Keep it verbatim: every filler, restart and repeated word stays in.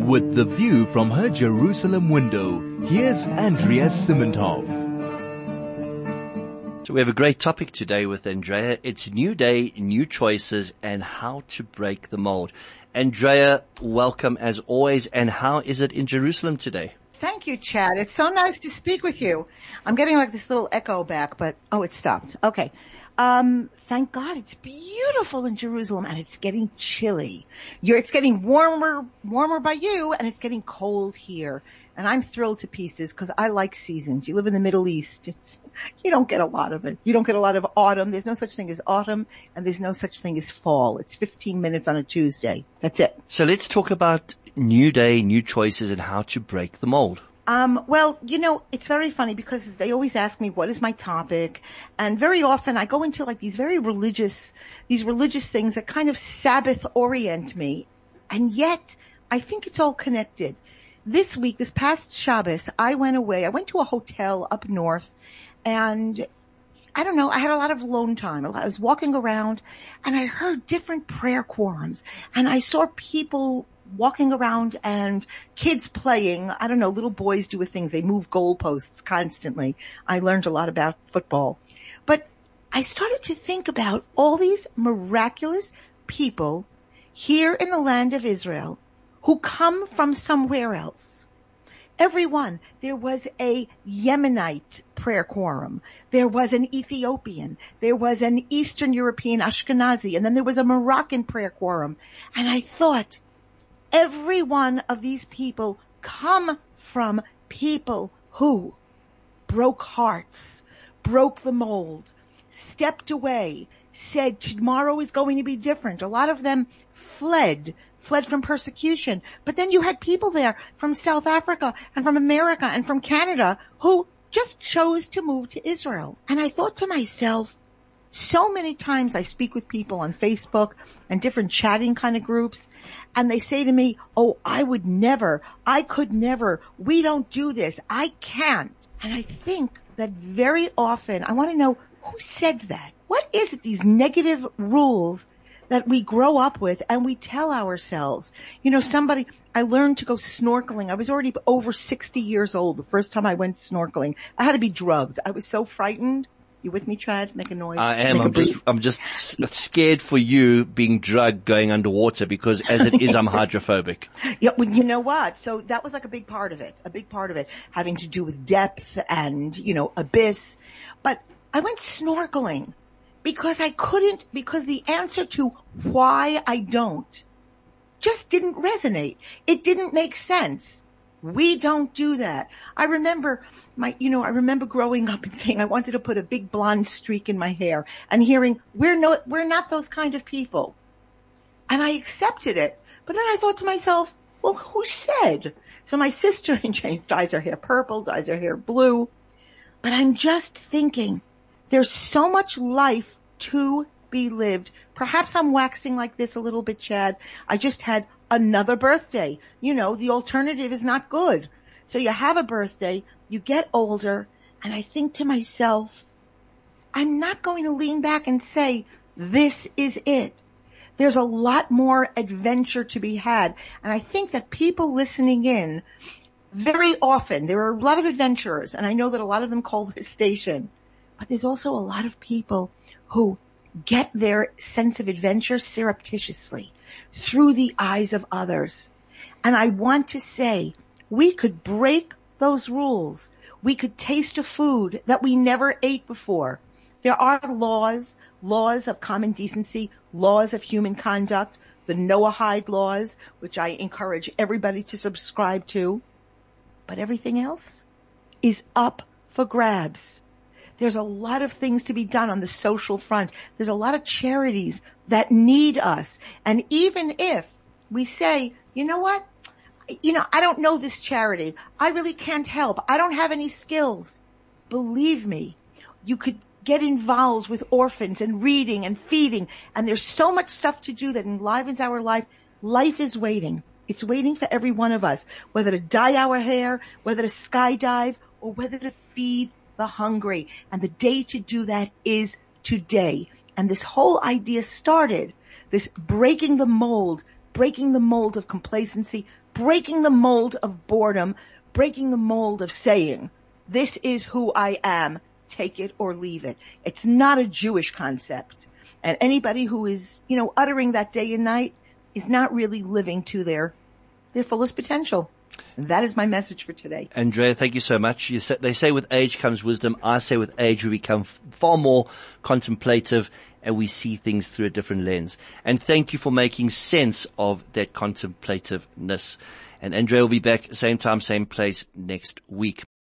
With the view from her Jerusalem window, here's Andrea Simmentov. So we have a great topic today with Andrea. It's New Day, New Choices, and how to break the mold. Andrea, welcome as always. And how is it in Jerusalem today? Thank you, Chad. It's so nice to speak with you. I'm getting like this little echo back, but oh, it stopped. Okay. Um, thank God it's beautiful in Jerusalem and it's getting chilly. You're, it's getting warmer, warmer by you and it's getting cold here. And I'm thrilled to pieces because I like seasons. You live in the Middle East. It's, you don't get a lot of it. You don't get a lot of autumn. There's no such thing as autumn and there's no such thing as fall. It's fifteen minutes on a Tuesday. That's it. So let's talk about New Day, New Choices, and how to break the mold. Um, well, you know, it's very funny because they always ask me, what is my topic? And very often I go into like these very religious, these religious things that kind of Sabbath orient me. And yet I think it's all connected. This week, this past Shabbos, I went away. I went to a hotel up north and I don't know, I had a lot of alone time. I was walking around and I heard different prayer quorums and I saw people walking around and kids playing. I don't know, little boys do with things. They move goalposts constantly. I learned a lot about football. But I started to think about all these miraculous people here in the land of Israel who come from somewhere else. Everyone. There was a Yemenite prayer quorum. There was an Ethiopian. There was an Eastern European Ashkenazi. And then there was a Moroccan prayer quorum. And I thought, every one of these people come from people who broke hearts, broke the mold, stepped away, said tomorrow is going to be different. A lot of them fled, fled from persecution. But then you had people there from South Africa and from America and from Canada who just chose to move to Israel. And I thought to myself, so many times I speak with people on Facebook and different chatting kind of groups, and they say to me, oh, I would never, I could never, we don't do this, I can't. And I think that very often, I want to know who said that. What is it, these negative rules that we grow up with and we tell ourselves? You know, somebody, I learned to go snorkeling. I was already over sixty years old the first time I went snorkeling. I had to be drugged. I was so frightened. You with me, Chad? Make a noise. I am. I'm just, I'm just scared for you being drugged going underwater because as it is, I'm hydrophobic. Yeah, well, you know what? So that was like a big part of it, a big part of it having to do with depth and, you know, abyss. But I went snorkeling because I couldn't, because the answer to why I don't just didn't resonate. It didn't make sense. We don't do that. I remember my, you know, I remember growing up and saying I wanted to put a big blonde streak in my hair and hearing, we're no, we're not those kind of people. And I accepted it. But then I thought to myself, well, who said? So my sister dyes her hair purple, dyes her hair blue. But I'm just thinking, there's so much life to be lived. Perhaps I'm waxing like this a little bit, Chad. I just had another birthday. You know, the alternative is not good. So you have a birthday, you get older, and I think to myself, I'm not going to lean back and say, this is it. There's a lot more adventure to be had. And I think that people listening in, very often, there are a lot of adventurers, and I know that a lot of them call this station, but there's also a lot of people who get their sense of adventure surreptitiously through the eyes of others. And I want to say, we could break those rules. We could taste a food that we never ate before. There are laws, laws of common decency, laws of human conduct, the Noahide laws, which I encourage everybody to subscribe to. But everything else is up for grabs. There's a lot of things to be done on the social front. There's a lot of charities that need us. And even if we say, you know what? You know, I don't know this charity. I really can't help. I don't have any skills. Believe me, you could get involved with orphans and reading and feeding. And there's so much stuff to do that enlivens our life. Life is waiting. It's waiting for every one of us, whether to dye our hair, whether to skydive, or whether to feed the hungry. And the day to do that is today. And this whole idea started, this breaking the mold, breaking the mold of complacency, breaking the mold of boredom, breaking the mold of saying, this is who I am, take it or leave it. It's not a Jewish concept. And anybody who is, you know, uttering that day and night is not really living to their, their fullest potential. And that is my message for today. Andrea, thank you so much. You say, they say with age comes wisdom. I say with age we become far more contemplative and we see things through a different lens. And thank you for making sense of that contemplativeness. And Andrea will be back same time, same place next week.